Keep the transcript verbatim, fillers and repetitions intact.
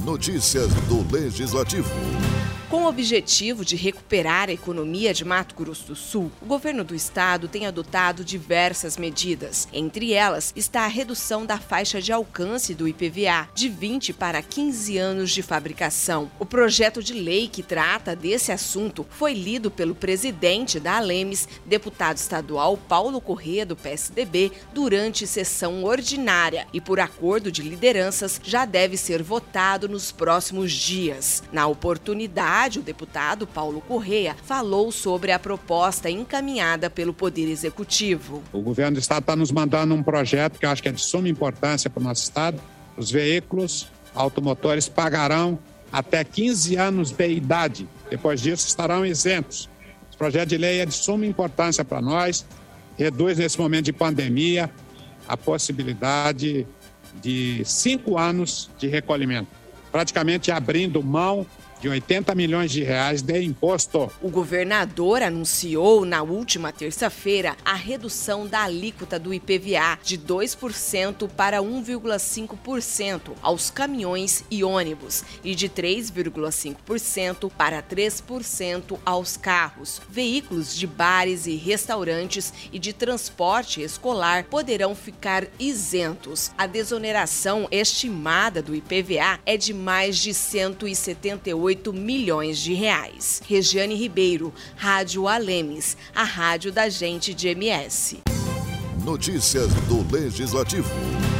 Notícias do Legislativo. Com o objetivo de recuperar a economia de Mato Grosso do Sul, o governo do estado tem adotado diversas medidas. Entre elas está a redução da faixa de alcance do I P V A, de vinte para quinze anos de fabricação. O projeto de lei que trata desse assunto foi lido pelo presidente da Alemes, deputado estadual Paulo Corrêa, do P S D B, durante sessão ordinária e, por acordo de lideranças, já deve ser votado nos próximos dias. Na oportunidade, o deputado Paulo Corrêa falou sobre a proposta encaminhada pelo Poder Executivo. O governo do estado está nos mandando um projeto que eu acho que é de suma importância para o nosso estado. Os veículos automotores pagarão até quinze anos de idade. Depois disso, estarão isentos. Esse projeto de lei é de suma importância para nós. Reduz, nesse momento de pandemia, a possibilidade de cinco anos de recolhimento, praticamente abrindo mão de oitenta milhões de reais de imposto. O governador anunciou na última terça-feira a redução da alíquota do I P V A de dois por cento para um vírgula cinco por cento aos caminhões e ônibus e de três vírgula cinco por cento para três por cento aos carros. Veículos de bares e restaurantes e de transporte escolar poderão ficar isentos. A desoneração estimada do I P V A é de mais de cento e setenta e oito milhões de reais. Regiane Ribeiro, Rádio Alemes, a rádio da gente de M S. Notícias do Legislativo.